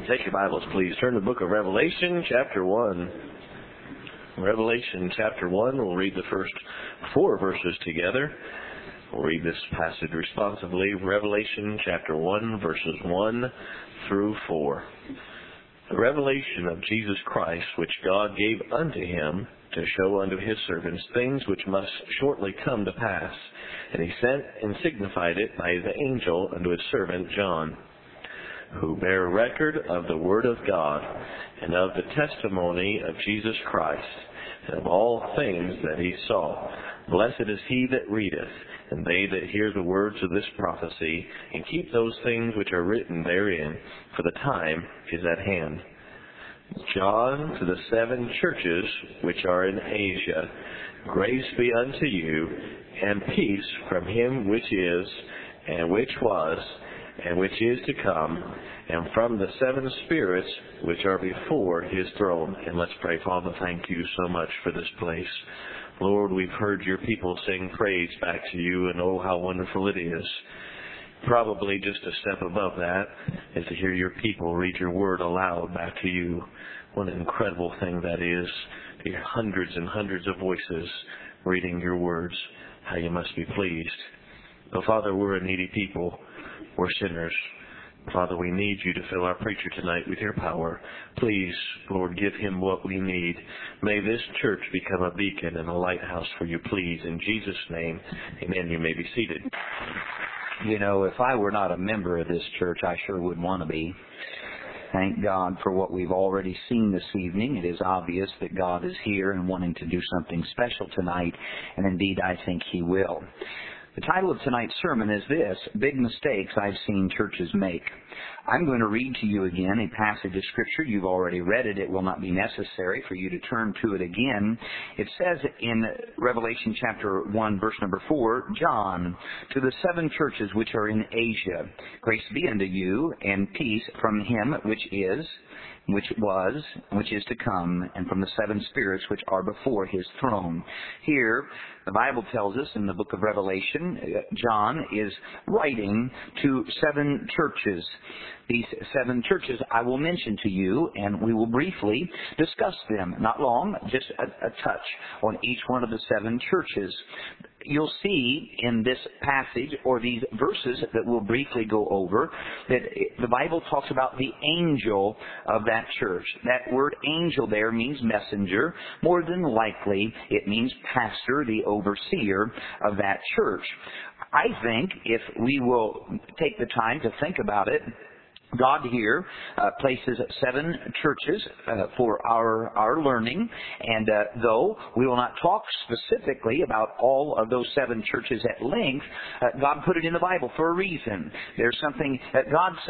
Take your Bibles, please. Turn to the book of Revelation, chapter 1. Revelation, chapter 1. We'll read the first 4 verses together. We'll read this passage responsively. Revelation, chapter 1, verses 1 through 4. The revelation of Jesus Christ, which God gave unto him to show unto his servants things which must shortly come to pass. And he sent and signified it by his angel unto his servant John, who bear record of the word of God, and of the testimony of Jesus Christ, and of all things that he saw. Blessed is he that readeth, and they that hear the words of this prophecy, and keep those things which are written therein, for the time is at hand. John, to the 7 churches which are in Asia, grace be unto you, and peace from him which is, and which was, and which is to come, and from the 7 spirits which are before his throne. And let's pray. Father, thank you so much for this place. Lord, we've heard your people sing praise back to you, and oh, how wonderful it is. Probably just a step above that is to hear your people read your word aloud back to you. What an incredible thing that is, to hear hundreds and hundreds of voices reading your words. How you must be pleased. Oh, Father, we're a needy people. We're sinners. Father, we need you to fill our preacher tonight with your power. Please, Lord, give him what we need. May this church become a beacon and a lighthouse for you, please. In Jesus' name, amen. You may be seated. You know, if I were not a member of this church, I sure would want to be. Thank God for what we've already seen this evening. It is obvious that God is here and wanting to do something special tonight, and indeed I think he will. The title of tonight's sermon is this: Big Mistakes I've Seen Churches Make. I'm going to read to you again a passage of Scripture. You've already read it. It will not be necessary for you to turn to it again. It says in Revelation chapter 1, verse number 4, John, to the 7 churches which are in Asia, grace be unto you, and peace from him which is, which was, which is to come, and from the 7 spirits which are before his throne. Here, the Bible tells us in the book of Revelation, John is writing to 7 churches. These 7 churches I will mention to you, and we will briefly discuss them. Not long, just a touch on each one of the 7 churches. You'll see in this passage, or these verses that we'll briefly go over, that the Bible talks about the angel of that church. That word angel there means messenger. More than likely, it means pastor, the overseer of that church. I think if we will take the time to think about it, God here places 7 churches for our learning, and though we will not talk specifically about all of those 7 churches at length, God put it in the Bible for a reason. There's something that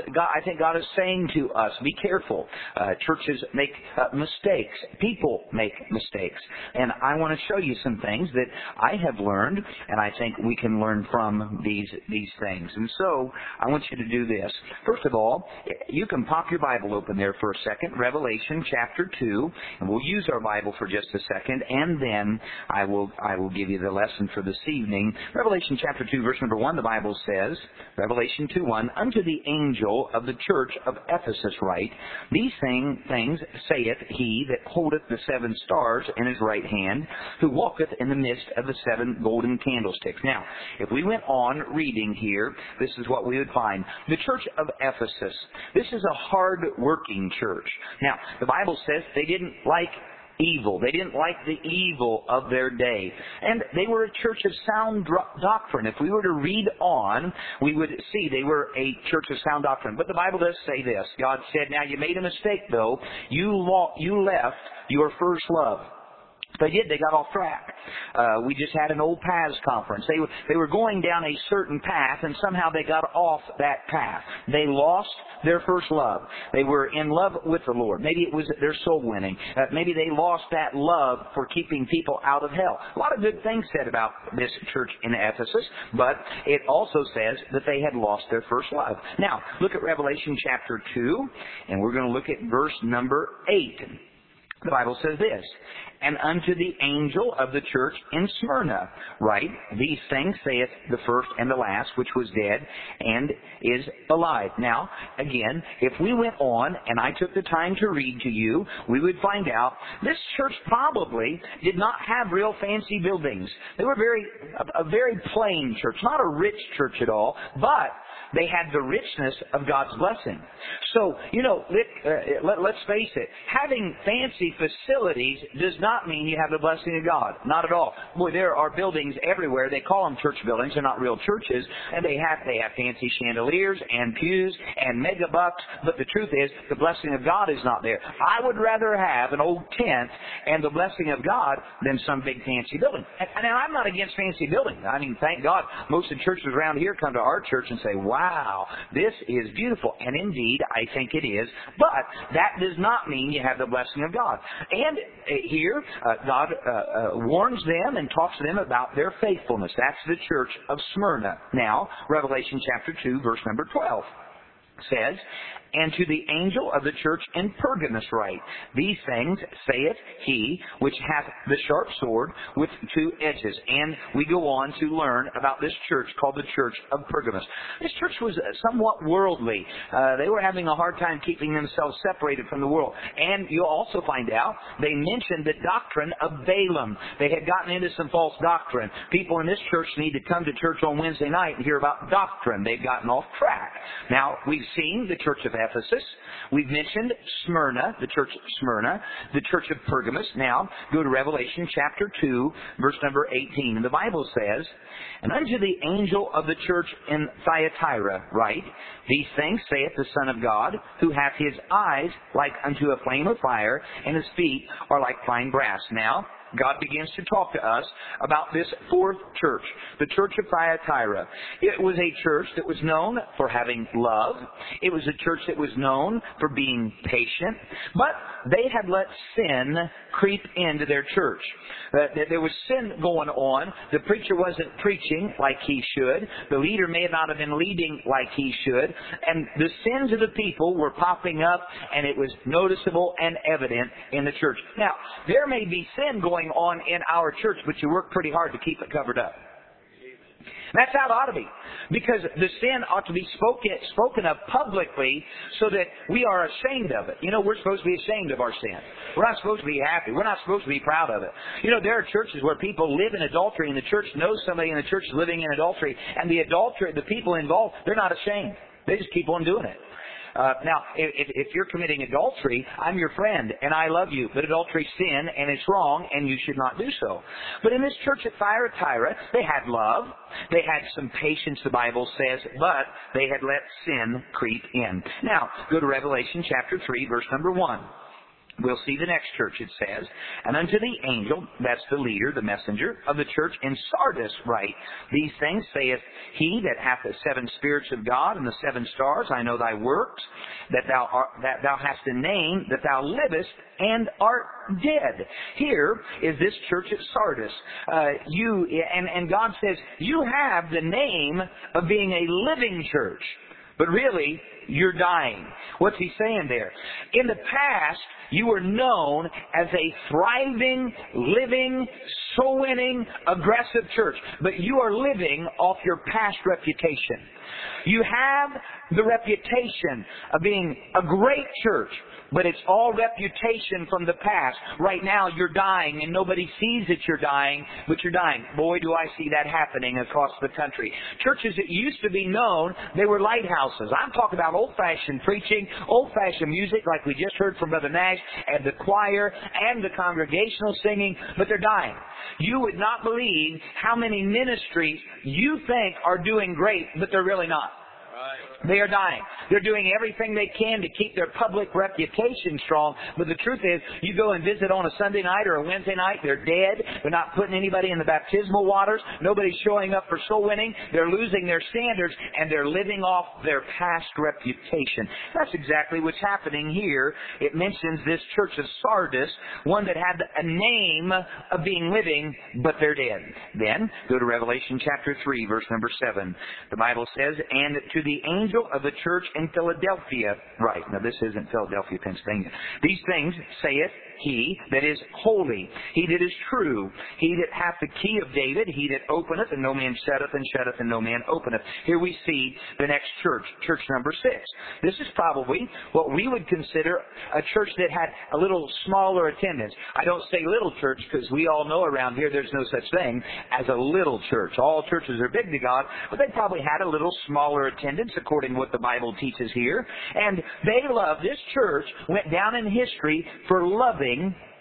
I think God is saying to us: be careful. Churches make mistakes. People make mistakes. And I want to show you some things that I have learned, and I think we can learn from these things. And so I want you to do this. First of all, you can pop your Bible open there for a second. Revelation chapter 2, and we'll use our Bible for just a second, and then I will give you the lesson for this evening. Revelation chapter 2, verse number 1, the Bible says, Revelation 2:1, unto the angel of the church of Ephesus write, these things saith he that holdeth the 7 stars in his right hand, who walketh in the midst of the 7 golden candlesticks. Now, if we went on reading here, this is what we would find. The church of Ephesus. This is a hard-working church. Now, the Bible says they didn't like evil. They didn't like the evil of their day. And they were a church of sound doctrine. If we were to read on, we would see they were a church of sound doctrine. But the Bible does say this. God said, now you made a mistake, though. You left your first love. They did. They got off track. We just had an old paths conference. They were going down a certain path, and somehow they got off that path. They lost their first love. They were in love with the Lord. Maybe it was their soul winning. Maybe they lost that love for keeping people out of hell. A lot of good things said about this church in Ephesus, but it also says that they had lost their first love. Now, look at Revelation chapter 2, and we're going to look at verse number 8. The Bible says this, and unto the angel of the church in Smyrna, write, these things saith the first and the last, which was dead and is alive. Now, again, if we went on and I took the time to read to you, we would find out this church probably did not have real fancy buildings. They were a very plain church, not a rich church at all, but they had the richness of God's blessing. So, let's face it. Having fancy facilities does not mean you have the blessing of God. Not at all. Boy, there are buildings everywhere. They call them church buildings. They're not real churches. And they have fancy chandeliers and pews and mega bucks. But the truth is, the blessing of God is not there. I would rather have an old tent and the blessing of God than some big fancy building. And I'm not against fancy buildings. I mean, thank God, most of the churches around here come to our church and say, wow, this is beautiful. And indeed, I think it is. But that does not mean you have the blessing of God. And here, God warns them and talks to them about their faithfulness. That's the church of Smyrna. Now, Revelation chapter 2, verse number 12 says, and to the angel of the church in Pergamos write, these things saith he which hath the sharp sword with two edges. And we go on to learn about this church called the church of Pergamos. This church was somewhat worldly. They were having a hard time keeping themselves separated from the world. And you'll also find out they mentioned the doctrine of Balaam. They had gotten into some false doctrine. People in this church need to come to church on Wednesday night and hear about doctrine. They've gotten off track. Now, we've seen the church of Ephesus. We've mentioned Smyrna, the church of Smyrna, the church of Pergamos. Now, go to Revelation chapter 2, verse number 18. And the Bible says, and unto the angel of the church in Thyatira write, these things saith the Son of God, who hath his eyes like unto a flame of fire, and his feet are like fine brass. Now, God begins to talk to us about this fourth church, the church of Thyatira. It was a church that was known for having love. It was a church that was known for being patient. But they had let sin creep into their church. There was sin going on. The preacher wasn't preaching like he should. The leader may not have been leading like he should. And the sins of the people were popping up, and it was noticeable and evident in the church. Now, there may be sin going on in our church, but you work pretty hard to keep it covered up. That's how it ought to be. Because the sin ought to be spoken of publicly so that we are ashamed of it. We're supposed to be ashamed of our sin. We're not supposed to be happy. We're not supposed to be proud of it. There are churches where people live in adultery and the church knows somebody in the church is living in adultery. And the people involved, they're not ashamed. They just keep on doing it. Now, if you're committing adultery, I'm your friend, and I love you. But adultery is sin, and it's wrong, and you should not do so. But in this church at Thyatira, they had love. They had some patience, the Bible says, but they had let sin creep in. Now, go to Revelation chapter 3, verse number 1. We'll see the next church, it says, and unto the angel, that's the leader, the messenger, of the church in Sardis write, these things saith he that hath the 7 spirits of God and the 7 stars. I know thy works, that thou hast a name, that thou livest and art dead. Here is this church at Sardis. And God says, you have the name of being a living church, but really, you're dying. What's he saying there? In the past, you were known as a thriving, living, soul-winning, aggressive church. But you are living off your past reputation. You have the reputation of being a great church, but it's all reputation from the past. Right now, you're dying, and nobody sees that you're dying, but you're dying. Boy, do I see that happening across the country. Churches that used to be known, they were lighthouses. I'm talking about old-fashioned preaching, old-fashioned music like we just heard from Brother Nash, and the choir, and the congregational singing, but they're dying. You would not believe how many ministries you think are doing great, but they're really not. They are dying. They're doing everything they can to keep their public reputation strong. But the truth is, you go and visit on a Sunday night or a Wednesday night, they're dead. They're not putting anybody in the baptismal waters. Nobody's showing up for soul winning. They're losing their standards, and they're living off their past reputation. That's exactly what's happening here. It mentions this church of Sardis, one that had a name of being living, but they're dead. Then, go to Revelation chapter 3, verse number 7. The Bible says, and to the angel angel of the church in Philadelphia write. Now this isn't Philadelphia, Pennsylvania. These things saith he that is holy, he that is true, he that hath the key of David, he that openeth, and no man shutteth, and shutteth, and no man openeth. Here we see the next church, church number 6. This is probably what we would consider a church that had a little smaller attendance. I don't say little church because we all know around here there's no such thing as a little church. All churches are big to God, but they probably had a little smaller attendance according to what the Bible teaches here. And they loved, this church went down in history for loving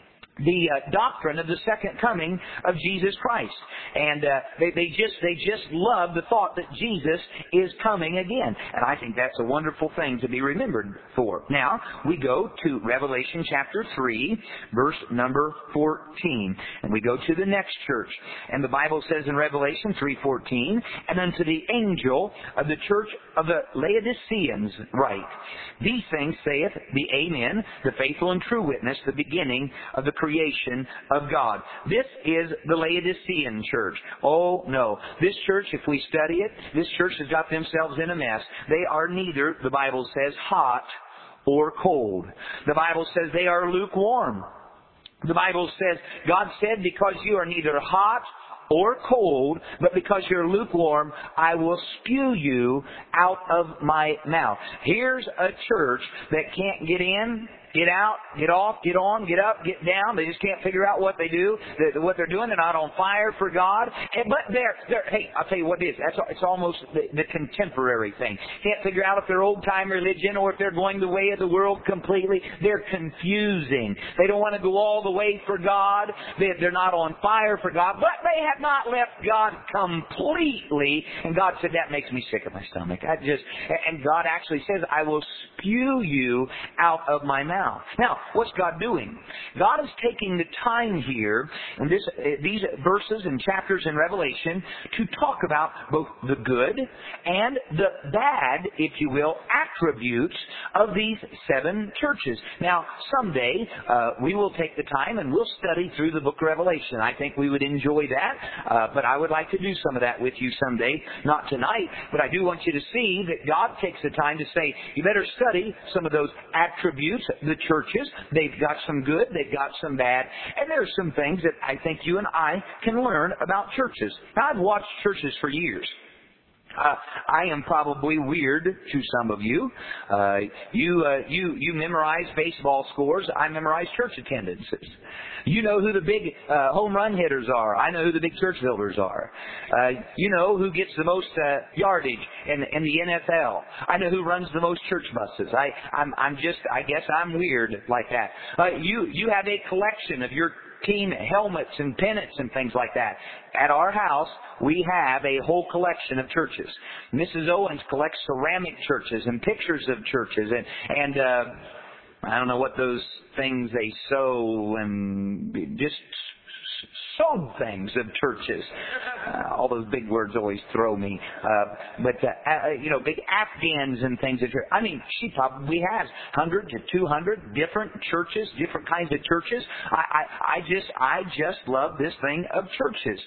the doctrine of the second coming of Jesus Christ. And they just love the thought that Jesus is coming again. And I think that's a wonderful thing to be remembered for. Now, we go to Revelation chapter 3, verse number 14. And we go to the next church. And the Bible says in Revelation 3:14, and unto the angel of the church of the Laodiceans write, these things saith the Amen, the faithful and true witness, the beginning of the creation of God. This is the Laodicean church. Oh no. This church, if we study it, this church has got themselves in a mess. They are neither, the Bible says, hot or cold. The Bible says they are lukewarm. The Bible says, God said, because you are neither hot or cold, but because you're lukewarm, I will spew you out of my mouth. Here's a church that can't get in, get out, get off, get on, get up, get down. They just can't figure out what they do, what they're doing. They're not on fire for God. But hey, I'll tell you what it is. It's almost the contemporary thing. Can't figure out if they're old-time religion or if they're going the way of the world completely. They're confusing. They don't want to go all the way for God. They're not on fire for God. But they have not left God completely. And God said, that makes me sick at my stomach. And God actually says, I will spew you out of my mouth. Now, what's God doing? God is taking the time here in these verses and chapters in Revelation to talk about both the good and the bad, if you will, attributes of these 7 churches. Now, someday we will take the time and we'll study through the book of Revelation. I think we would enjoy that, but I would like to do some of that with you someday. Not tonight, but I do want you to see that God takes the time to say, you better study some of those attributes, the churches. They've got some good, they've got some bad, and there's some things that I think you and I can learn about churches. Now, I've watched churches for years. I am probably weird to some of you. You memorize baseball scores. I memorize church attendances. You know who the big home run hitters are. I know who the big church builders are. You know who gets the most yardage in the NFL. I know who runs the most church buses. I guess I'm weird like that. You have a collection of your team helmets and pennants and things like that. At our house, we have a whole collection of churches. Mrs. Owens collects ceramic churches and pictures of churches and I don't know what those things they sew and just sewed things of churches. All those big words always throw me. Big Afghans and things. I mean, she probably has 100 to 200 different churches, different kinds of churches. I just love this thing of churches.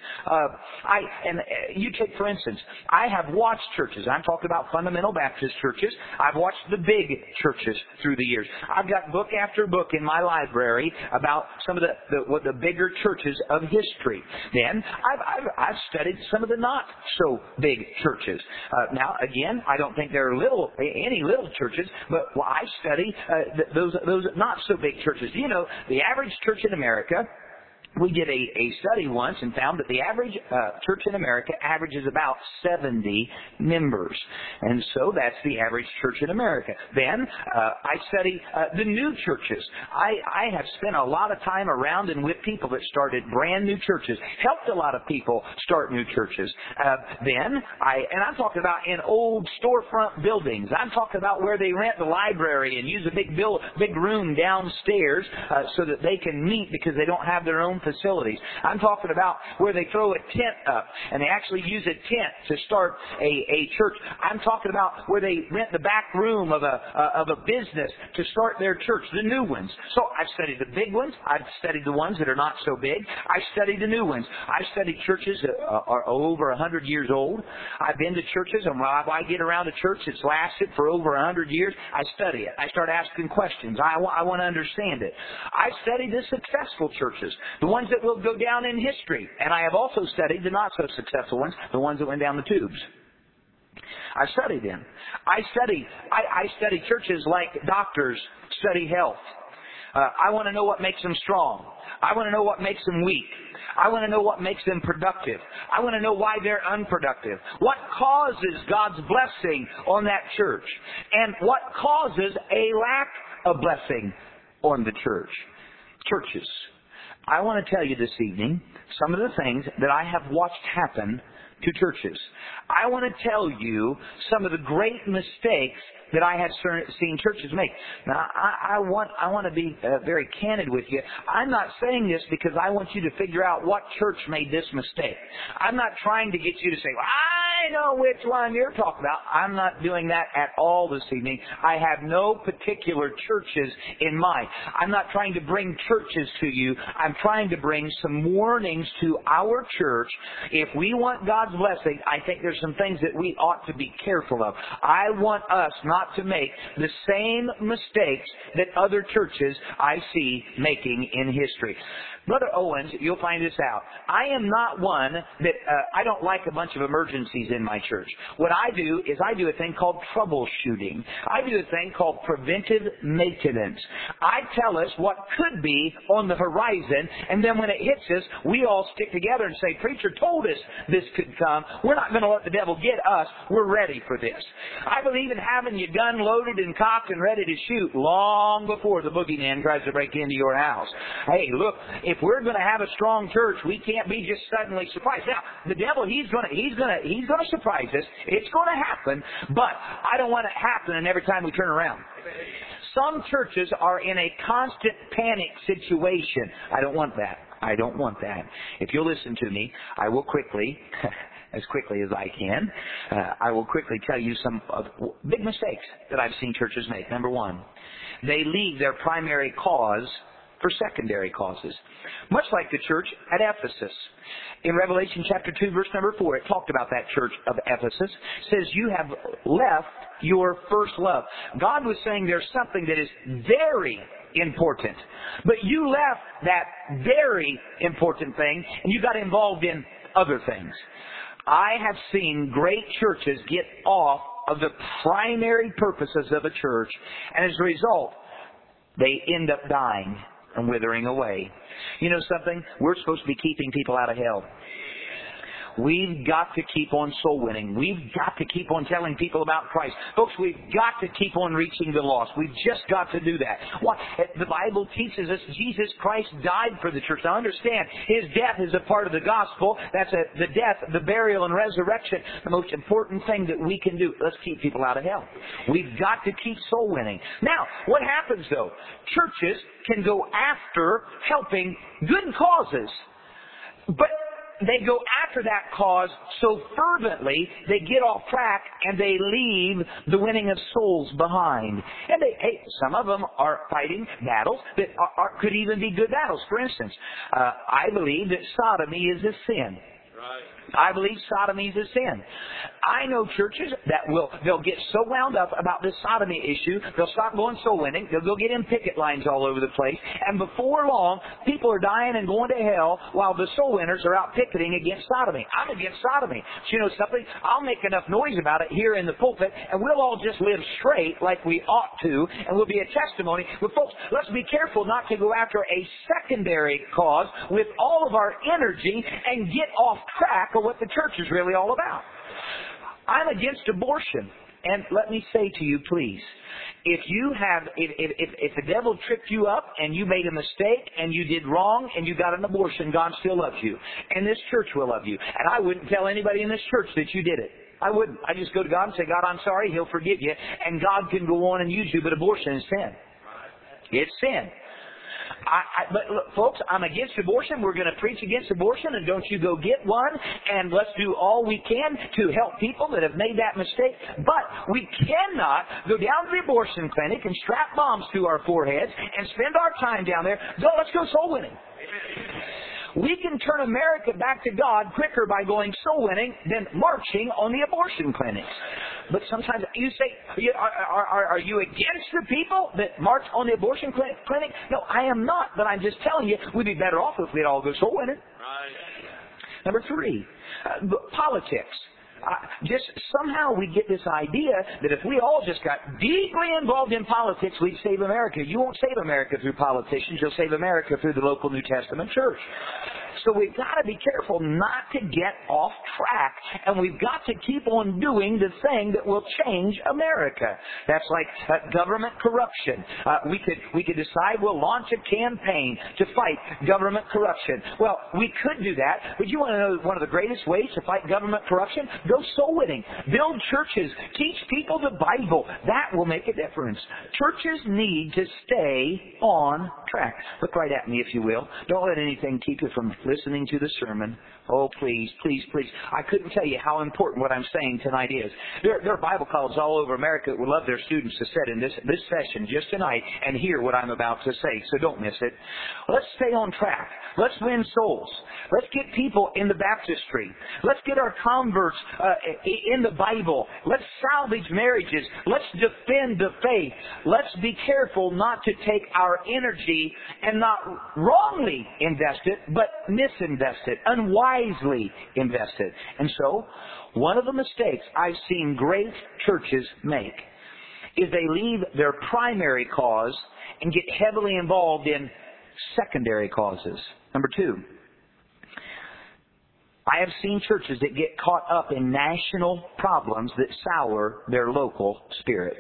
You take, for instance, I have watched churches. I'm talking about fundamental Baptist churches. I've watched the big churches through the years. I've got book after book in my library about some of the bigger churches of history. Then I've studied some of the not so big churches. Now again, I don't think there are any little churches, but I study those not so big churches. You know, the average church in America. We did a study once and found that the average church in America averages about 70 members. And so that's the average church in America. Then I study the new churches. I have spent a lot of time around and with people that started brand new churches, helped a lot of people start new churches. And I'm talking about in old storefront buildings. I'm talking about where they rent the library and use a big room downstairs so that they can meet because they don't have their own facilities. I'm talking about where they throw a tent up and they actually use a tent to start a church. I'm talking about where they rent the back room of a business to start their church, the new ones. So I've studied the big ones. I've studied the ones that are not so big. I've studied the new ones. I've studied churches that are over 100 years old. I've been to churches, and when I get around a church that's lasted for over 100 years, I study it. I start asking questions. I want to understand it. I've studied the successful churches, the ones that will go down in history. And I have also studied the not so successful ones, the ones that went down the tubes. I studied them. I study churches like doctors study health. I want to know what makes them strong. I want to know what makes them weak. I want to know what makes them productive. I want to know why they're unproductive. What causes God's blessing on that church? And what causes a lack of blessing on the church? Churches. I want to tell you this evening some of the things that I have watched happen to churches. I want to tell you some of the great mistakes that I have seen churches make. Now, I want to be very candid with you. I'm not saying this because I want you to figure out what church made this mistake. I'm not trying to get you to say, well, I know which one you're talking about. I'm not doing that at all this evening. I have no particular churches in mind. I'm not trying to bring churches to you. I'm trying to bring some warnings to our church. If we want God's blessing, I think there's some things that we ought to be careful of. I want us not to make the same mistakes that other churches I see making in history. Brother Owens, you'll find this out. I am not one that, I don't like a bunch of emergencies in my church. What I do is I do a thing called troubleshooting. I do a thing called preventive maintenance. I tell us what could be on the horizon, and then when it hits us, we all stick together and say, preacher told us this could come. We're not going to let the devil get us. We're ready for this. I believe in having your gun loaded and cocked and ready to shoot long before the boogeyman tries to break into your house. Hey, look, if we're going to have a strong church, we can't be just suddenly surprised. Now, the devil, he's going to surprise us. It's going to happen, but I don't want it happening every time we turn around. Some churches are in a constant panic situation. I don't want that. I don't want that. If you'll listen to me, I will quickly, as quickly as I can, I will quickly tell you some of big mistakes that I've seen churches make. Number one, they leave their primary cause for secondary causes. Much like the church at Ephesus. In Revelation chapter 2, verse number 4, it talked about that church of Ephesus. It says, you have left your first love. God was saying there's something that is very important. But you left that very important thing and you got involved in other things. I have seen great churches get off of the primary purposes of a church, and as a result, they end up dying and withering away. You know something? We're supposed to be keeping people out of hell. We've got to keep on soul winning. We've got to keep on telling people about Christ. Folks, we've got to keep on reaching the lost. We've just got to do that. Why? The Bible teaches us Jesus Christ died for the church. Now understand, His death is a part of the gospel. That's the death, the burial, and resurrection. The most important thing that we can do. Let's keep people out of hell. We've got to keep soul winning. Now, what happens though? Churches can go after helping good causes, but they go after that cause so fervently they get off track and they leave the winning of souls behind. And some of them are fighting battles that could even be good battles. For instance, I believe that sodomy is a sin. Right. I believe sodomy is a sin. I know churches that they'll get so wound up about this sodomy issue, they'll stop going soul winning, they'll go get in picket lines all over the place, and before long, people are dying and going to hell while the soul winners are out picketing against sodomy. I'm against sodomy. But you know something? I'll make enough noise about it here in the pulpit, and we'll all just live straight like we ought to, and we'll be a testimony. But folks, let's be careful not to go after a secondary cause with all of our energy and get off track of what the church is really all about. I'm against abortion. And let me say to you, please, if the devil tripped you up and you made a mistake and you did wrong and you got an abortion, God still loves you. And this church will love you. And I wouldn't tell anybody in this church that you did it. I wouldn't. I just go to God and say, God, I'm sorry. He'll forgive you. And God can go on and use you. But abortion is sin. It's sin. But look, folks, I'm against abortion. We're going to preach against abortion, and don't you go get one. And let's do all we can to help people that have made that mistake. But we cannot go down to the abortion clinic and strap bombs to our foreheads and spend our time down there. Let's go soul winning. We can turn America back to God quicker by going soul winning than marching on the abortion clinics. But sometimes you say, are you against the people that march on the abortion clinic? No, I am not, but I'm just telling you, we'd be better off if we'd all go soul winning. Right. Number 3, politics. Just somehow we get this idea that if we all just got deeply involved in politics, we'd save America. You won't save America through politicians. You'll save America through the local New Testament church. So we've got to be careful not to get off track, and we've got to keep on doing the thing that will change America. That's like government corruption. We could decide we'll launch a campaign to fight government corruption. Well, we could do that, but you want to know one of the greatest ways to fight government corruption? Go soul winning. Build churches. Teach people the Bible. That will make a difference. Churches need to stay on track. Look right at me, if you will. Don't let anything keep you from listening to the sermon. Oh, please, please, please. I couldn't tell you how important what I'm saying tonight is. There are Bible colleges all over America that would love their students to sit in this session just tonight and hear what I'm about to say, so don't miss it. Let's stay on track. Let's win souls. Let's get people in the baptistry. Let's get our converts in the Bible. Let's salvage marriages. Let's defend the faith. Let's be careful not to take our energy and not wrongly invest it, but misinvest it, unwisely invest it. And so, one of the mistakes I've seen great churches make is they leave their primary cause and get heavily involved in secondary causes. Number 2, I have seen churches that get caught up in national problems that sour their local spirit.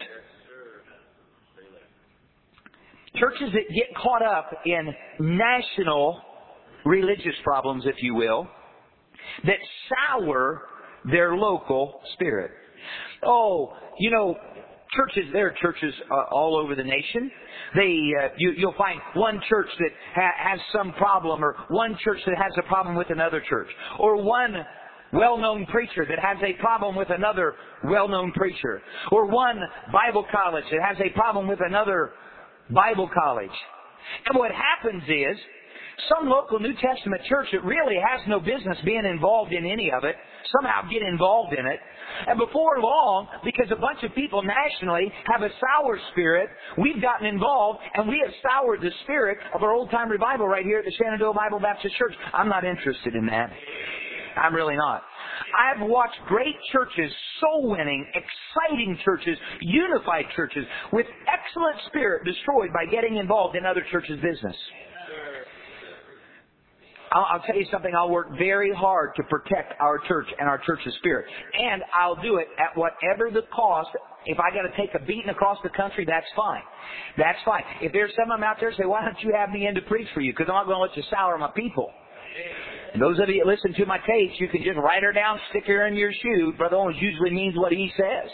Churches that get caught up in national religious problems, if you will, that sour their local spirit. Oh, you know, there are churches all over the nation. You'll find one church that has some problem, or one church that has a problem with another church, or one well-known preacher that has a problem with another well-known preacher, or one Bible college that has a problem with another Bible college. And what happens is, some local New Testament church that really has no business being involved in any of it, somehow get involved in it. And before long, because a bunch of people nationally have a sour spirit, we've gotten involved and we have soured the spirit of our old-time revival right here at the Shenandoah Bible Baptist Church. I'm not interested in that. I'm really not. I've watched great churches, soul-winning, exciting churches, unified churches, with excellent spirit destroyed by getting involved in other churches' business. I'll tell you something, I'll work very hard to protect our church and our church's spirit. And I'll do it at whatever the cost. If I got to take a beating across the country, that's fine. That's fine. If there's someone out there say, why don't you have me in to preach for you? Because I'm not going to let you sour my people. And those of you that listen to my tapes, you can just write her down, stick her in your shoe. Brother Owens usually means what he says.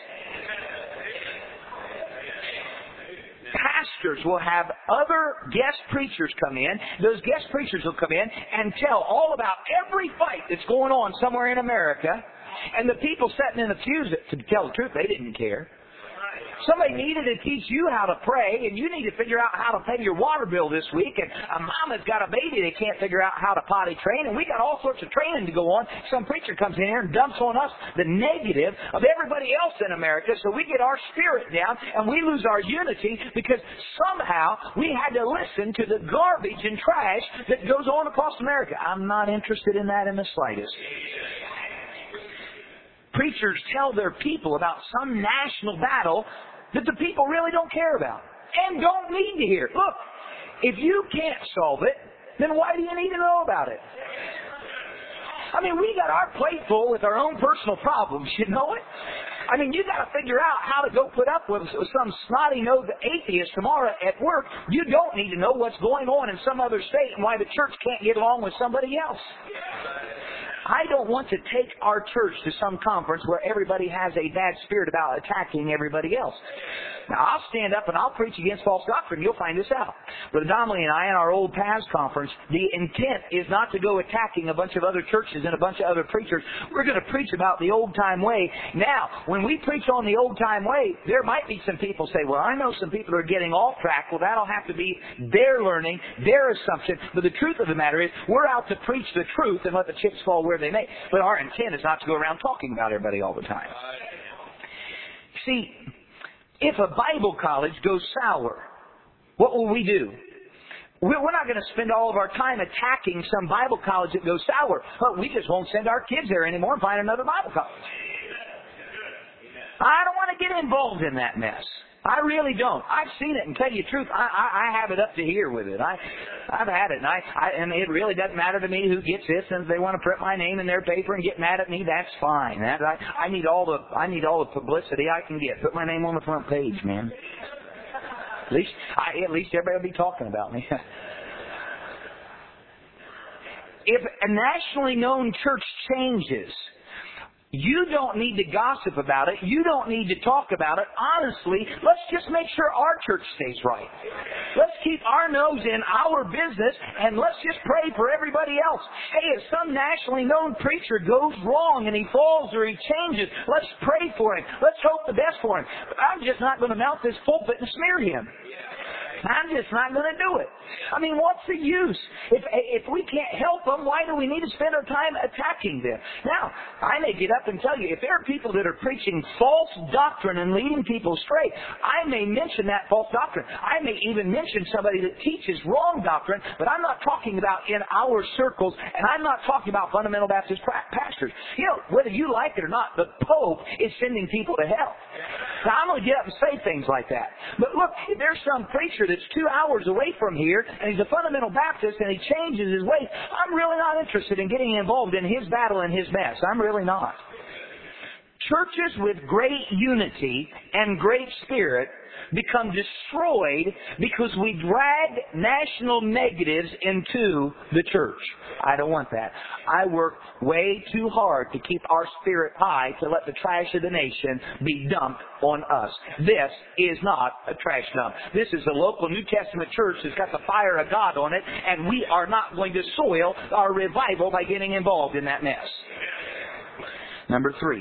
Pastors will have other guest preachers come in. Those guest preachers will come in and tell all about every fight that's going on somewhere in America. And the people sitting in the pews, to tell the truth, they didn't care. Somebody needed to teach you how to pray, and you need to figure out how to pay your water bill this week, and a mama's got a baby they can't figure out how to potty train, and we got all sorts of training to go on. Some preacher comes in here and dumps on us the negative of everybody else in America, so we get our spirit down, and we lose our unity because somehow we had to listen to the garbage and trash that goes on across America. I'm not interested in that in the slightest. Preachers tell their people about some national battle that the people really don't care about and don't need to hear. Look, if you can't solve it, then why do you need to know about it? I mean, we got our plate full with our own personal problems, you know it? I mean, you got to figure out how to go put up with some snotty-nosed atheist tomorrow at work. You don't need to know what's going on in some other state and why the church can't get along with somebody else. I don't want to take our church to some conference where everybody has a bad spirit about attacking everybody else. Now, I'll stand up and I'll preach against false doctrine. You'll find this out. Brother Donnelly and I, in our old PAS conference, the intent is not to go attacking a bunch of other churches and a bunch of other preachers. We're going to preach about the old-time way. Now, when we preach on the old-time way, there might be some people say, well, I know some people are getting off track. Well, that'll have to be their learning, their assumption. But the truth of the matter is, we're out to preach the truth and let the chips fall where they may. But our intent is not to go around talking about everybody all the time. See, if a Bible college goes sour, what will we do? We're not going to spend all of our time attacking some Bible college that goes sour. But we just won't send our kids there anymore and find another Bible college. I don't want to get involved in that mess. I really don't. I've seen it, and tell you the truth, I have it up to here with it. I've had it, and it really doesn't matter to me who gets this, and if they want to print my name in their paper and get mad at me, that's fine. I need all the publicity I can get. Put my name on the front page, man. At least everybody will be talking about me. If a nationally known church changes, you don't need to gossip about it. You don't need to talk about it. Honestly, let's just make sure our church stays right. Let's keep our nose in our business, and let's just pray for everybody else. Hey, if some nationally known preacher goes wrong and he falls or he changes, let's pray for him. Let's hope the best for him. But I'm just not going to mount this pulpit and smear him. I'm just not going to do it. I mean, what's the use? If we can't help them, why do we need to spend our time attacking them? Now, I may get up and tell you, if there are people that are preaching false doctrine and leading people astray, I may mention that false doctrine. I may even mention somebody that teaches wrong doctrine, but I'm not talking about in our circles, and I'm not talking about fundamental Baptist pastors. You know, whether you like it or not, the Pope is sending people to hell. Now, I'm going to get up and say things like that. But look, if there's some preacher that's 2 hours away from here, and he's a fundamental Baptist, and he changes his ways, I'm really not interested in getting involved in his battle and his mess. I'm really not. Churches with great unity and great spirit become destroyed because we drag national negatives into the church. I don't want that. I work way too hard to keep our spirit high to let the trash of the nation be dumped on us. This is not a trash dump. This is a local New Testament church that's got the fire of God on it, and we are not going to soil our revival by getting involved in that mess. Number 3,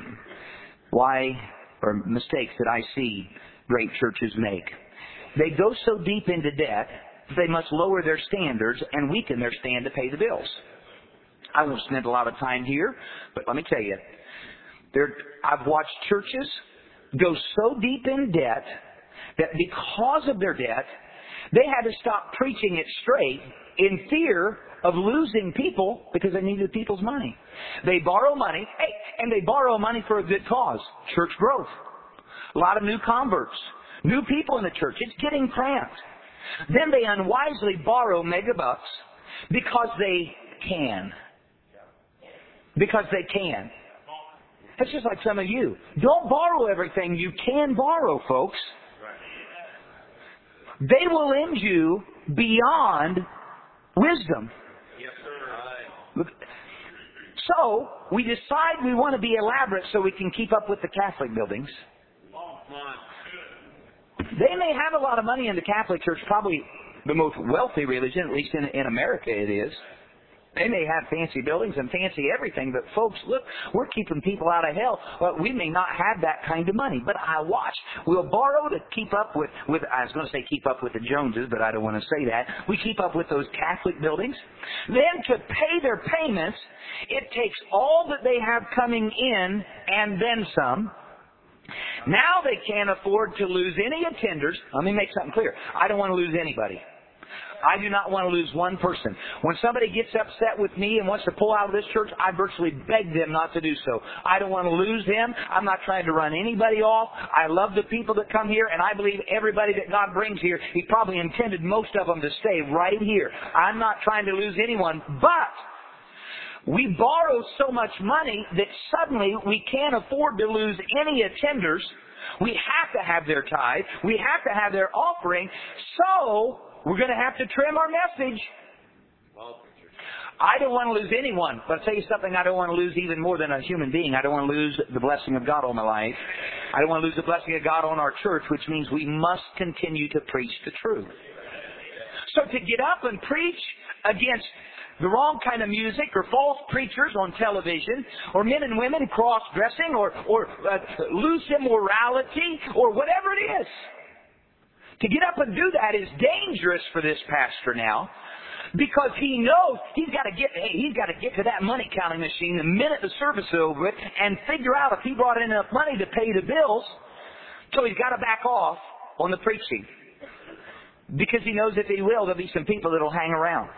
mistakes that I see great churches make. They go so deep into debt, they must lower their standards and weaken their stand to pay the bills. I won't spend a lot of time here, but let me tell you, I've watched churches go so deep in debt that because of their debt, they had to stop preaching it straight in fear of losing people because they needed people's money. They borrow money, and they borrow money for a good cause, church growth. A lot of new converts, new people in the church. It's getting cramped. Then they unwisely borrow megabucks because they can. Because they can. It's just like some of you. Don't borrow everything you can borrow, folks. They will end you beyond wisdom. So, we decide we want to be elaborate so we can keep up with the Catholic buildings. They may have a lot of money in the Catholic Church, probably the most wealthy religion, at least in America it is. They may have fancy buildings and fancy everything, but folks, look, we're keeping people out of hell. Well, we may not have that kind of money, but I watch. We'll borrow to keep up with I was going to say keep up with the Joneses, but I don't want to say that. We keep up with those Catholic buildings. Then to pay their payments, it takes all that they have coming in and then some. Now they can't afford to lose any attenders. Let me make something clear. I don't want to lose anybody. I do not want to lose one person. When somebody gets upset with me and wants to pull out of this church, I virtually beg them not to do so. I don't want to lose them. I'm not trying to run anybody off. I love the people that come here, and I believe everybody that God brings here, He probably intended most of them to stay right here. I'm not trying to lose anyone, but we borrow so much money that suddenly we can't afford to lose any attenders. We have to have their tithe. We have to have their offering. So we're going to have to trim our message. I don't want to lose anyone, but I'll tell you something I don't want to lose even more than a human being. I don't want to lose the blessing of God on my life. I don't want to lose the blessing of God on our church, which means we must continue to preach the truth. So to get up and preach against the wrong kind of music or false preachers on television or men and women cross-dressing or loose immorality or whatever it is, to get up and do that is dangerous for this pastor now. Because he knows he's got to get to that money counting machine the minute the service is over and figure out if he brought in enough money to pay the bills. So he's got to back off on the preaching. Because he knows if he will, there'll be some people that'll hang around.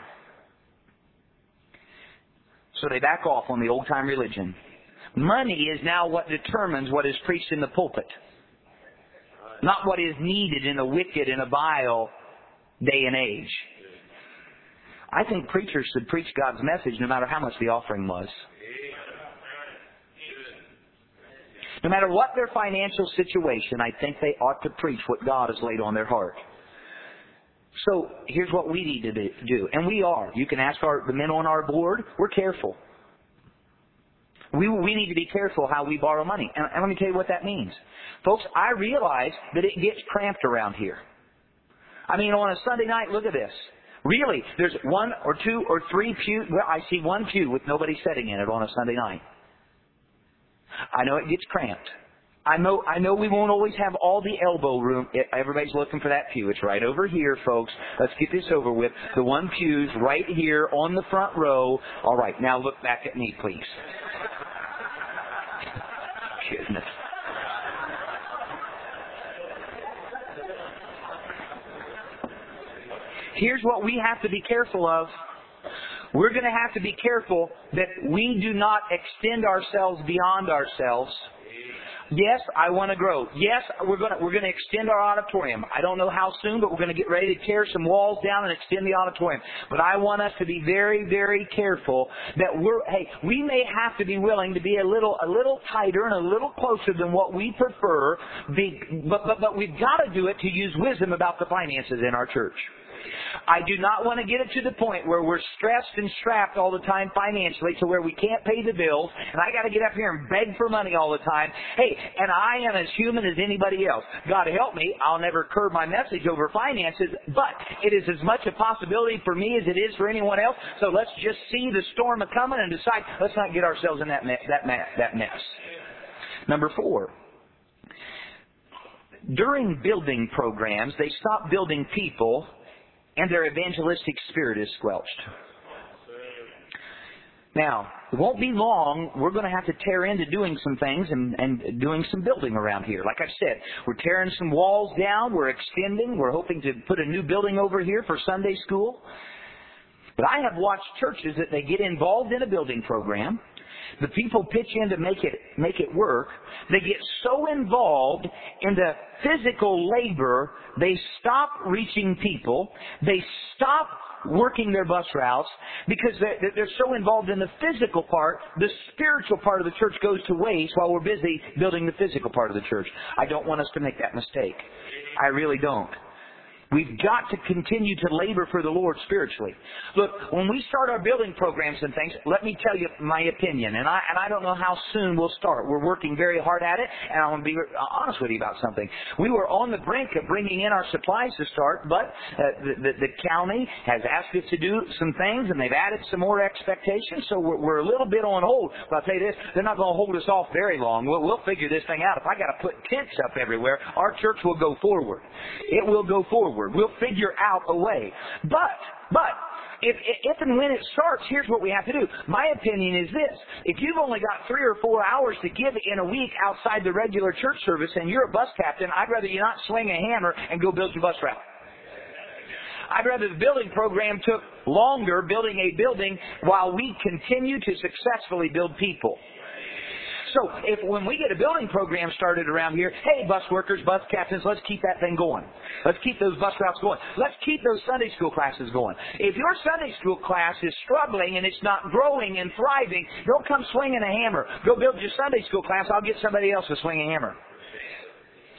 So they back off on the old-time religion. Money is now what determines what is preached in the pulpit. Not what is needed in a wicked and a vile day and age. I think preachers should preach God's message no matter how much the offering was. No matter what their financial situation, I think they ought to preach what God has laid on their heart. So here's what we need to do. And we are. You can ask the men on our board. We're careful. We need to be careful how we borrow money. And let me tell you what that means. Folks, I realize that it gets cramped around here. I mean, on a Sunday night, look at this. Really, there's 1 or 2 or 3 pews. Well, I see 1 pew with nobody sitting in it on a Sunday night. I know it gets cramped. I know we won't always have all the elbow room. Everybody's looking for that pew. It's right over here, folks. Let's get this over with. The 1 pew's right here on the front row. All right, now look back at me, please. Goodness. Here's what we have to be careful of. We're going to have to be careful that we do not extend ourselves beyond ourselves. Yes, I want to grow. Yes, we're going to extend our auditorium. I don't know how soon, but we're going to get ready to tear some walls down and extend the auditorium. But I want us to be very, very careful that we may have to be willing to be a little tighter and a little closer than what we prefer, but we've got to do it to use wisdom about the finances in our church. I do not want to get it to the point where we're stressed and strapped all the time financially to where we can't pay the bills and I got to get up here and beg for money all the time. Hey, and I am as human as anybody else. God help me, I'll never curb my message over finances, but it is as much a possibility for me as it is for anyone else. So let's just see the storm coming and decide, let's not get ourselves in that mess. Number 4. During building programs, they stop building people and their evangelistic spirit is squelched. Now, it won't be long. We're going to have to tear into doing some things and doing some building around here. Like I said, we're tearing some walls down. We're extending. We're hoping to put a new building over here for Sunday school. But I have watched churches that they get involved in a building program. The people pitch in to make it work. They get so involved in the physical labor, they stop reaching people. They stop working their bus routes because they're so involved in the physical part. The spiritual part of the church goes to waste while we're busy building the physical part of the church. I don't want us to make that mistake. I really don't. We've got to continue to labor for the Lord spiritually. Look, when we start our building programs and things, let me tell you my opinion. And I don't know how soon we'll start. We're working very hard at it, and I want to be honest with you about something. We were on the brink of bringing in our supplies to start, but the county has asked us to do some things, and they've added some more expectations, so we're a little bit on hold. But I'll tell you this, they're not going to hold us off very long. We'll figure this thing out. If I got to put tents up everywhere, our church will go forward. It will go forward. We'll figure out a way. But if and when it starts, here's what we have to do. My opinion is this. If you've only got 3 or 4 hours to give in a week outside the regular church service and you're a bus captain, I'd rather you not swing a hammer and go build your bus route. I'd rather the building program took longer building a building while we continue to successfully build people. So when we get a building program started around here, hey, bus workers, bus captains, let's keep that thing going. Let's keep those bus routes going. Let's keep those Sunday school classes going. If your Sunday school class is struggling and it's not growing and thriving, don't come swinging a hammer. Go build your Sunday school class. I'll get somebody else to swing a hammer.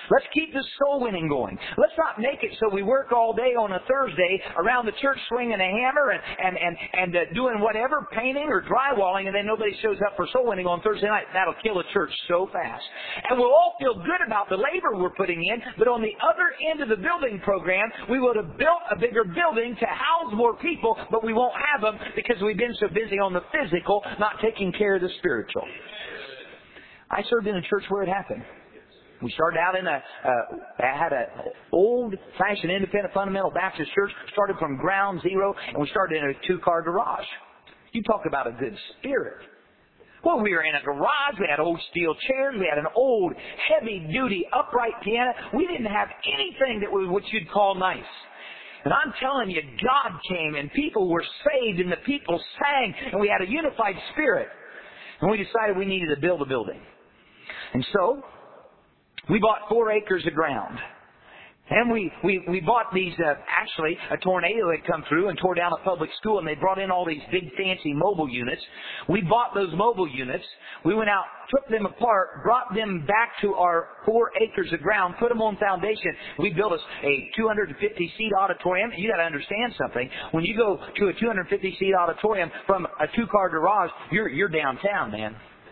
Let's keep the soul winning going. Let's not make it so we work all day on a Thursday around the church swinging a hammer and doing whatever, painting or drywalling, and then nobody shows up for soul winning on Thursday night. That'll kill a church so fast. And we'll all feel good about the labor we're putting in, but on the other end of the building program, we would have built a bigger building to house more people, but we won't have them because we've been so busy on the physical, not taking care of the spiritual. I served in a church where it happened. We started out in had an old-fashioned independent fundamental Baptist church, started from ground zero, and we started in a 2-car garage. You talk about a good spirit. Well, we were in a garage, we had old steel chairs, we had an old, heavy-duty, upright piano. We didn't have anything that was what you'd call nice. And I'm telling you, God came, and people were saved, and the people sang, and we had a unified spirit. And we decided we needed to build a building. And so, we bought 4 acres of ground. And we bought these, actually, a tornado had come through and tore down a public school, and they brought in all these big fancy mobile units. We bought those mobile units. We went out, took them apart, brought them back to our 4 acres of ground, put them on foundation. We built a 250-seat auditorium. You got to understand something. When you go to a 250-seat auditorium from a 2-car garage, you're downtown, man.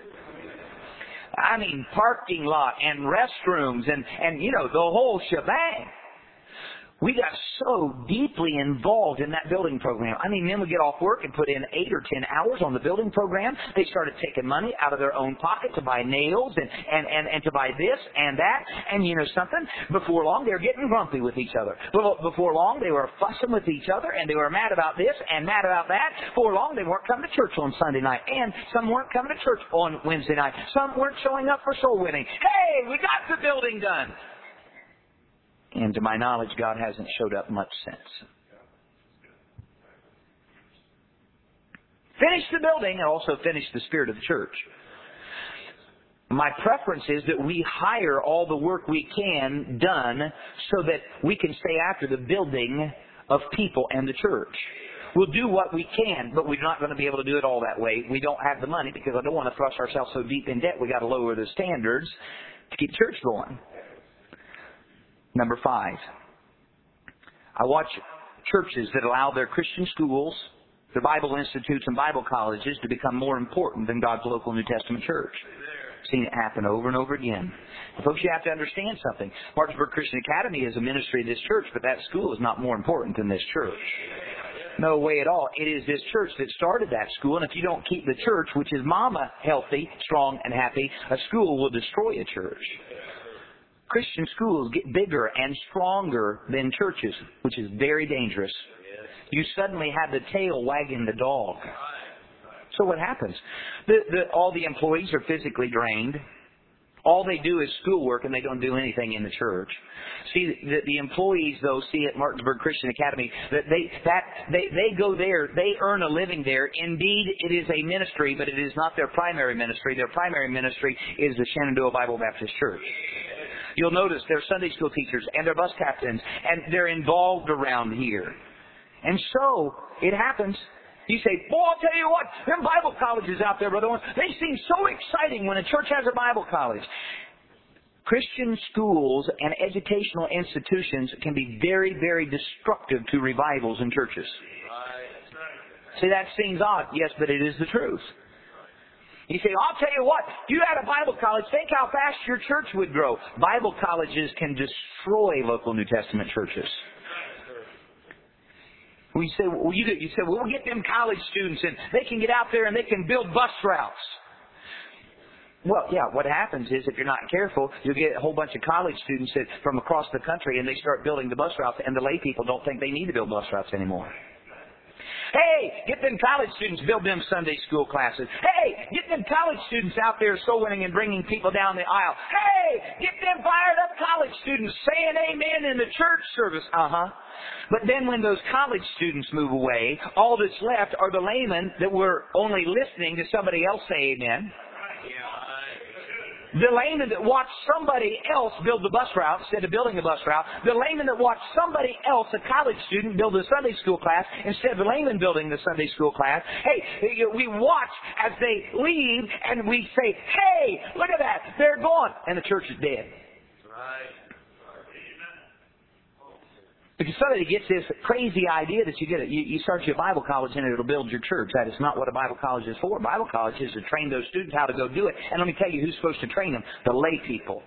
I mean, parking lot and restrooms and you know, the whole shebang. We got so deeply involved in that building program. I mean, men would get off work and put in 8 or 10 hours on the building program. They started taking money out of their own pocket to buy nails and to buy this and that. And you know something? Before long, they were getting grumpy with each other. Before long, they were fussing with each other, and they were mad about this and mad about that. Before long, they weren't coming to church on Sunday night. And some weren't coming to church on Wednesday night. Some weren't showing up for soul winning. Hey, we got the building done. And to my knowledge, God hasn't showed up much since. Finish the building and also finish the spirit of the church. My preference is that we hire all the work we can done so that we can stay after the building of people and the church. We'll do what we can, but we're not going to be able to do it all that way. We don't have the money because I don't want to thrust ourselves so deep in debt. We got to lower the standards to keep church going. Number 5, I watch churches that allow their Christian schools, their Bible institutes, and Bible colleges to become more important than God's local New Testament church. I've seen it happen over and over again. And folks, you have to understand something. Martinsburg Christian Academy is a ministry of this church, but that school is not more important than this church. No way at all. It is this church that started that school, and if you don't keep the church, which is mama healthy, strong, and happy, a school will destroy a church. Christian schools get bigger and stronger than churches, which is very dangerous. You suddenly have the tail wagging the dog. So what happens? All the employees are physically drained. All they do is schoolwork, and they don't do anything in the church. See, the employees, though, see at Martinsburg Christian Academy that they go there, they earn a living there. Indeed, it is a ministry, but it is not their primary ministry. Their primary ministry is the Shenandoah Bible Baptist Church. You'll notice they're Sunday school teachers and they're bus captains, and they're involved around here. And so, it happens. You say, boy, I'll tell you what, them Bible colleges out there, Brother Owens, they seem so exciting when a church has a Bible college. Christian schools and educational institutions can be very, very destructive to revivals in churches. See, that seems odd. Yes, but it is the truth. You say, I'll tell you what, if you had a Bible college, think how fast your church would grow. Bible colleges can destroy local New Testament churches. You say, we'll get them college students and they can get out there and they can build bus routes. Well, yeah, what happens is if you're not careful, you'll get a whole bunch of college students from across the country and they start building the bus routes, and the lay people don't think they need to build bus routes anymore. Hey, get them college students, build them Sunday school classes. Hey, get them college students out there soul winning and bringing people down the aisle. Hey, get them fired up college students saying amen in the church service. But then when those college students move away, all that's left are the laymen that were only listening to somebody else say amen. The layman that watched somebody else build the bus route instead of building a bus route. The layman that watched somebody else, a college student, build a Sunday school class instead of the layman building the Sunday school class. Hey, we watch as they leave and we say, hey, look at that, they're gone. And the church is dead. Right. Because somebody gets this crazy idea that you start your Bible college and it'll build your church. That is not what a Bible college is for. Bible college is to train those students how to go do it. And let me tell you who's supposed to train them. The lay people.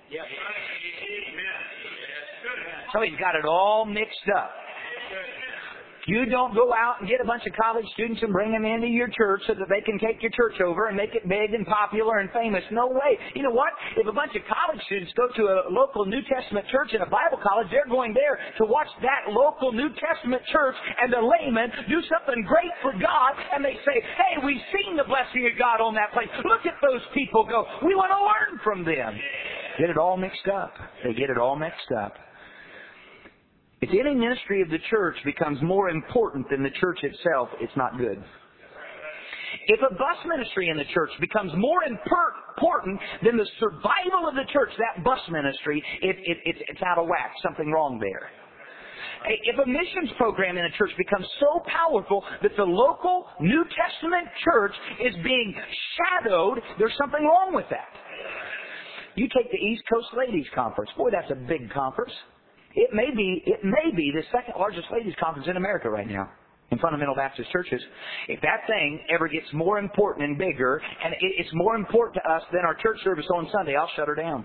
Somebody's got it all mixed up. You don't go out and get a bunch of college students and bring them into your church so that they can take your church over and make it big and popular and famous. No way. You know what? If a bunch of college students go to a local New Testament church and a Bible college, they're going there to watch that local New Testament church and the laymen do something great for God. And they say, hey, we've seen the blessing of God on that place. Look at those people go. We want to learn from them. Get it all mixed up. They get it all mixed up. If any ministry of the church becomes more important than the church itself, it's not good. If a bus ministry in the church becomes more important than the survival of the church, that bus ministry, it's out of whack. Something wrong there. If a missions program in a church becomes so powerful that the local New Testament church is being shadowed, there's something wrong with that. You take the East Coast Ladies Conference. Boy, that's a big conference. It may be the second largest ladies conference in America right now in fundamental Baptist churches. If that thing ever gets more important and bigger, and it's more important to us than our church service on Sunday, I'll shut her down.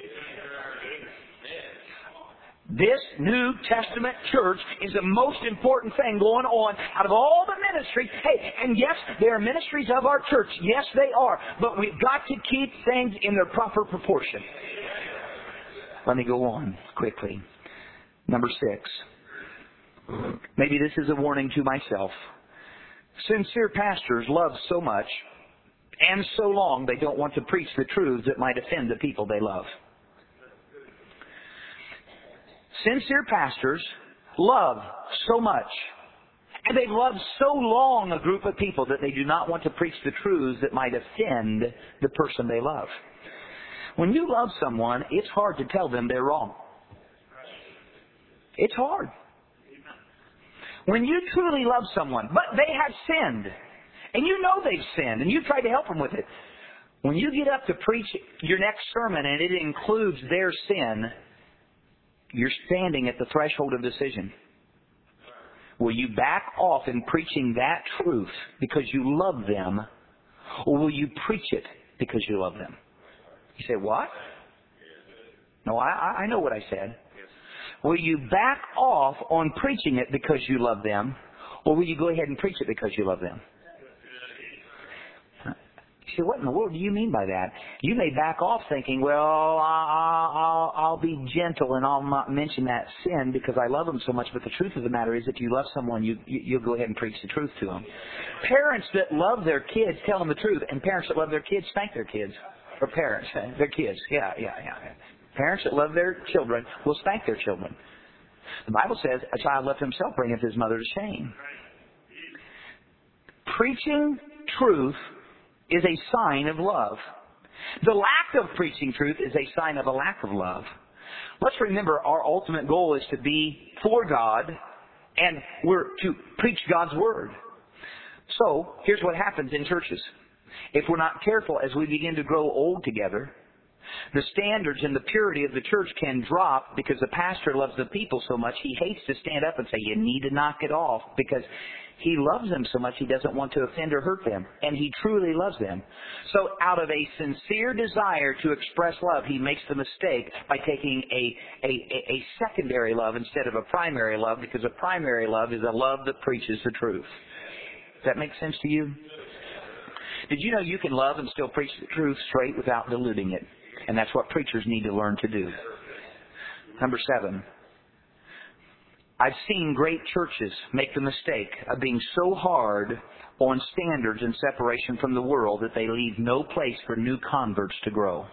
This New Testament church is the most important thing going on out of all the ministries. Hey, and yes, there are ministries of our church. Yes, they are. But we've got to keep things in their proper proportion. Let me go on quickly. Number 6. Maybe this is a warning to myself. Sincere pastors love so much and so long they don't want to preach the truths that might offend the people they love. Sincere pastors love so much and they love so long a group of people that they do not want to preach the truths that might offend the person they love. When you love someone, it's hard to tell them they're wrong. It's hard. When you truly love someone, but they have sinned, and you know they've sinned, and you try to help them with it, when you get up to preach your next sermon and it includes their sin, you're standing at the threshold of decision. Will you back off in preaching that truth because you love them, or will you preach it because you love them? You say, what? No, I know what I said. Will you back off on preaching it because you love them, or will you go ahead and preach it because you love them? You say, what in the world do you mean by that? You may back off thinking, well, I'll be gentle and I'll not mention that sin because I love them so much. But the truth of the matter is, if you love someone, you'll go ahead and preach the truth to them. Parents that love their kids tell them the truth, and parents that love their kids spank their kids. Or parents, their kids. Yeah. Parents that love their children will spank their children. The Bible says, a child left himself bringeth his mother to shame. Preaching truth is a sign of love. The lack of preaching truth is a sign of a lack of love. Let's remember, our ultimate goal is to be for God, and we're to preach God's Word. So, here's what happens in churches. If we're not careful as we begin to grow old together, the standards and the purity of the church can drop because the pastor loves the people so much he hates to stand up and say, you need to knock it off, because he loves them so much he doesn't want to offend or hurt them. And he truly loves them. So out of a sincere desire to express love, he makes the mistake by taking a secondary love instead of a primary love, because a primary love is a love that preaches the truth. Does that make sense to you? Did you know you can love and still preach the truth straight without diluting it? And that's what preachers need to learn to do. Number 7. I've seen great churches make the mistake of being so hard on standards and separation from the world that they leave no place for new converts to grow.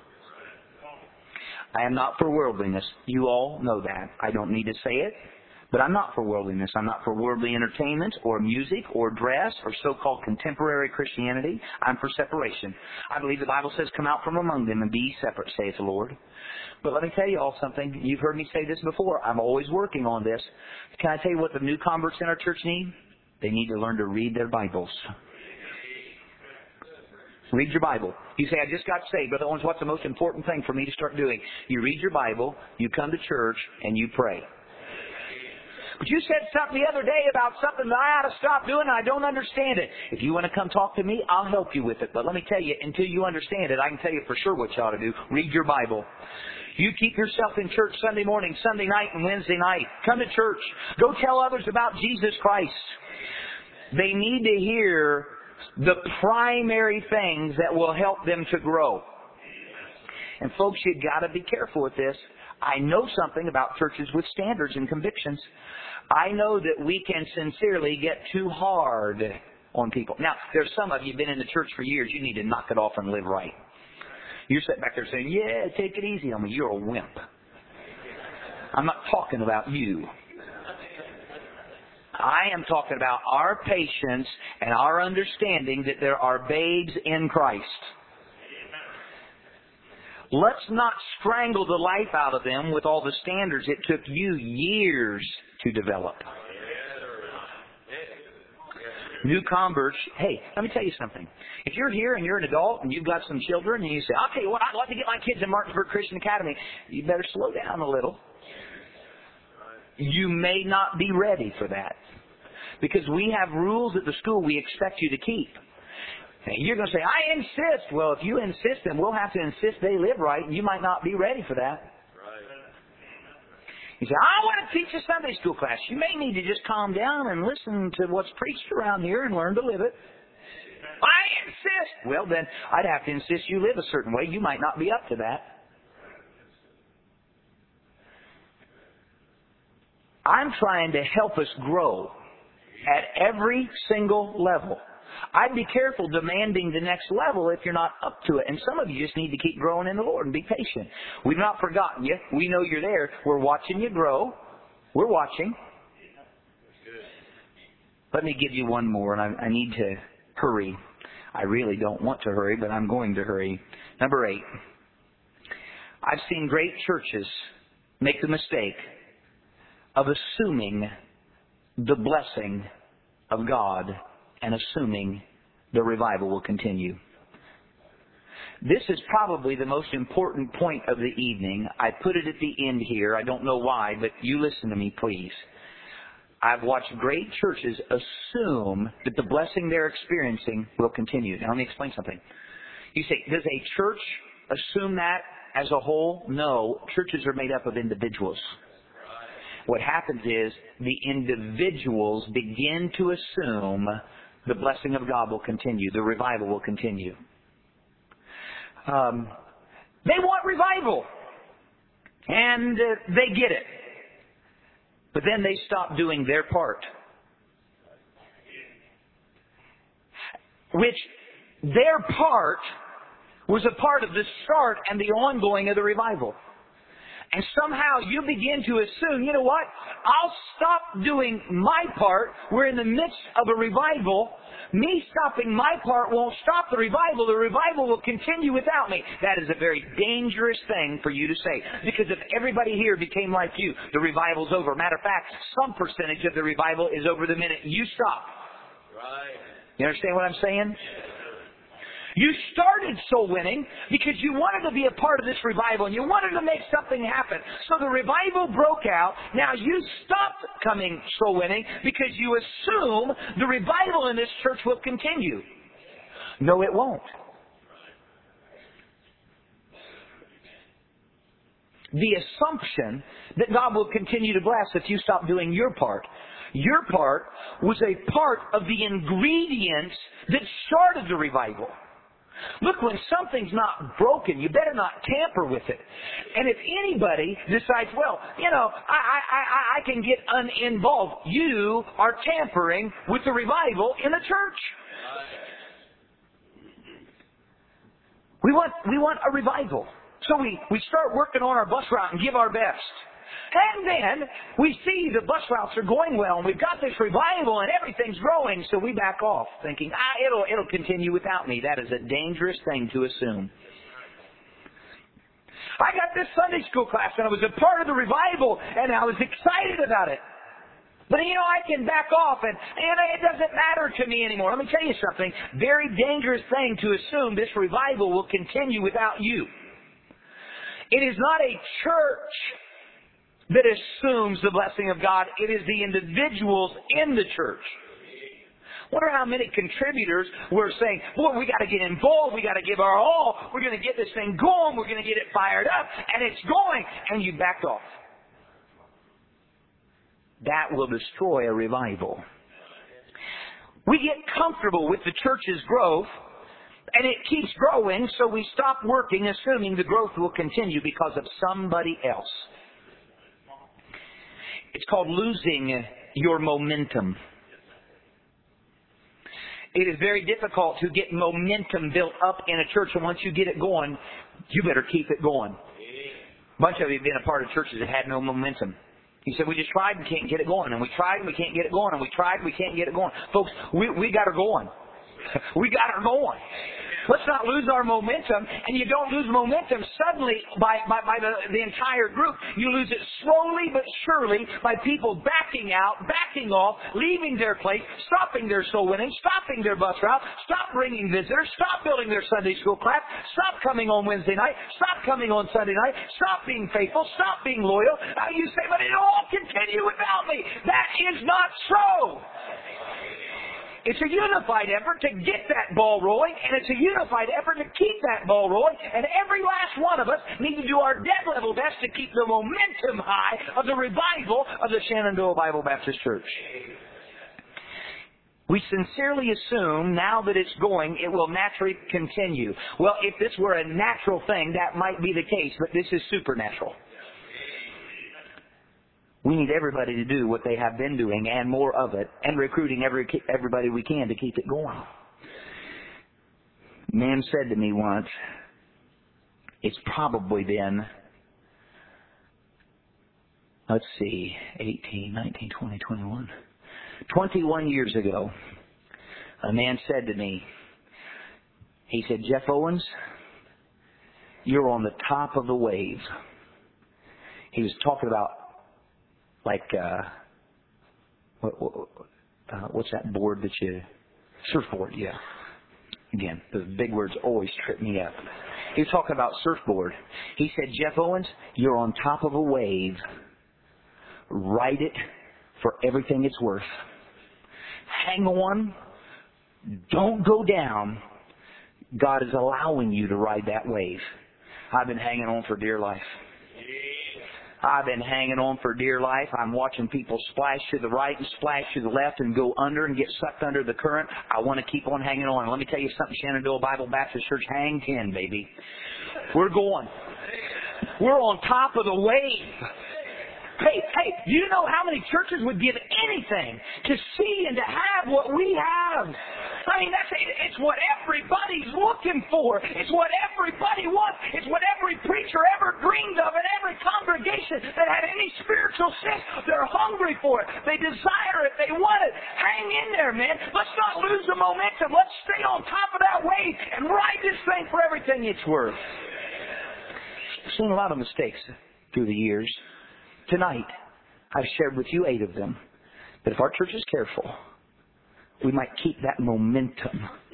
I am not for worldliness. You all know that. I don't need to say it. But I'm not for worldliness. I'm not for worldly entertainment or music or dress or so-called contemporary Christianity. I'm for separation. I believe the Bible says, come out from among them and be ye separate, saith the Lord. But let me tell you all something. You've heard me say this before. I'm always working on this. Can I tell you what the new converts in our church need? They need to learn to read their Bibles. Read your Bible. You say, I just got saved. Brother Owens, what's the most important thing for me to start doing? You read your Bible, you come to church, and you pray. But you said something the other day about something that I ought to stop doing and I don't understand it. If you want to come talk to me, I'll help you with it. But let me tell you, until you understand it, I can tell you for sure what you ought to do. Read your Bible. You keep yourself in church Sunday morning, Sunday night, and Wednesday night. Come to church. Go tell others about Jesus Christ. They need to hear the primary things that will help them to grow. And folks, you've got to be careful with this. I know something about churches with standards and convictions. I know that we can sincerely get too hard on people. Now, there's some of you been in the church for years. You need to knock it off and live right. You're sitting back there saying, yeah, take it easy on me. You're a wimp. I'm not talking about you. I am talking about our patience and our understanding that there are babes in Christ. Let's not strangle the life out of them with all the standards it took you years to develop. New converts, hey, let me tell you something. If you're here and you're an adult and you've got some children and you say, I'll tell you what, I'd like to get my kids in Martinsburg Christian Academy, you better slow down a little. You may not be ready for that. Because we have rules at the school we expect you to keep. And you're going to say, I insist. Well, if you insist, then we'll have to insist they live right, and you might not be ready for that. You say, I want to teach a Sunday school class. You may need to just calm down and listen to what's preached around here and learn to live it. I insist. Well, then I'd have to insist you live a certain way. You might not be up to that. I'm trying to help us grow at every single level. I'd be careful demanding the next level if you're not up to it. And some of you just need to keep growing in the Lord and be patient. We've not forgotten you. We know you're there. We're watching you grow. We're watching. Let me give you one more, and I need to hurry. I really don't want to hurry, but I'm going to hurry. Number 8. I've seen great churches make the mistake of assuming the blessing of God and assuming the revival will continue. This is probably the most important point of the evening. I put it at the end here. I don't know why, but you listen to me, please. I've watched great churches assume that the blessing they're experiencing will continue. Now, let me explain something. You say, does a church assume that as a whole? No. Churches are made up of individuals. What happens is the individuals begin to assume the blessing of God will continue. The revival will continue. They want revival. And they get it. But then they stop doing their part. Which their part was a part of the start and the ongoing of the revival. And somehow you begin to assume, you know what? I'll stop doing my part. We're in the midst of a revival. Me stopping my part won't stop the revival. The revival will continue without me. That is a very dangerous thing for you to say. Because if everybody here became like you, the revival's over. Matter of fact, some percentage of the revival is over the minute you stop. Right. You understand what I'm saying? You started soul winning because you wanted to be a part of this revival and you wanted to make something happen. So the revival broke out. Now you stopped coming soul winning because you assume the revival in this church will continue. No, it won't. The assumption that God will continue to bless if you stop doing your part. Your part was a part of the ingredients that started the revival. Look, when something's not broken, you better not tamper with it. And if anybody decides, well, you know, I can get uninvolved, you are tampering with the revival in the church. We want a revival. So we start working on our bus route and give our best. And then we see the bus routes are going well and we've got this revival and everything's growing, so we back off thinking, it'll continue without me. That is a dangerous thing to assume. I got this Sunday school class and I was a part of the revival and I was excited about it. But you know, I can back off and it doesn't matter to me anymore. Let me tell you something. Very dangerous thing to assume this revival will continue without you. It is not a church that assumes the blessing of God. It is the individuals in the church. Wonder how many contributors were saying, boy, we got to get involved, we got to give our all, we're going to get this thing going, we're going to get it fired up, and it's going, and you backed off. That will destroy a revival. We get comfortable with the church's growth, and it keeps growing, so we stop working assuming the growth will continue because of somebody else. It's called losing your momentum. It is very difficult to get momentum built up in a church, and once you get it going, you better keep it going. A bunch of you have been a part of churches that had no momentum. You said, we just tried and can't get it going, and we tried and we can't get it going, and we tried and we can't get it going. Folks, we got her going. We got her going. Let's not lose our momentum, and you don't lose momentum suddenly by the entire group. You lose it slowly but surely by people backing out, backing off, leaving their place, stopping their soul winning, stopping their bus route, stop bringing visitors, stop building their Sunday school class, stop coming on Wednesday night, stop coming on Sunday night, stop being faithful, stop being loyal. You say, but it'll all continue without me. That is not so. It's a unified effort to get that ball rolling, and it's a unified effort to keep that ball rolling, and every last one of us need to do our dead level best to keep the momentum high of the revival of the Shenandoah Bible Baptist Church. We sincerely assume now that it's going, it will naturally continue. Well, if this were a natural thing, that might be the case, but this is supernatural. We need everybody to do what they have been doing and more of it, and recruiting everybody we can to keep it going. A man said to me once, it's probably been, 18, 19, 20, 21. 21 years ago, a man said to me, he said, Jeff Owens, you're on the top of the wave. He was talking about what's that board that you... Surfboard, yeah. Again, those big words always trip me up. He was talking about surfboard. He said, Jeff Owens, you're on top of a wave. Ride it for everything it's worth. Hang on. Don't go down. God is allowing you to ride that wave. I've been hanging on for dear life. I've been hanging on for dear life. I'm watching people splash to the right and splash to the left and go under and get sucked under the current. I want to keep on hanging on. And let me tell you something, Shenandoah Bible Baptist Church, hang 10, baby. We're going. We're on top of the wave. Hey, you know how many churches would give anything to see and to have what we have? I mean, it's what everybody's looking for. It's what everybody wants. It's what every preacher ever dreamed of, and every congregation that had any spiritual sense, they're hungry for it. They desire it. They want it. Hang in there, man. Let's not lose the momentum. Let's stay on top of that wave and ride this thing for everything it's worth. I've seen a lot of mistakes through the years. Tonight, I've shared with you 8 of them. But if our church is careful, we might keep that momentum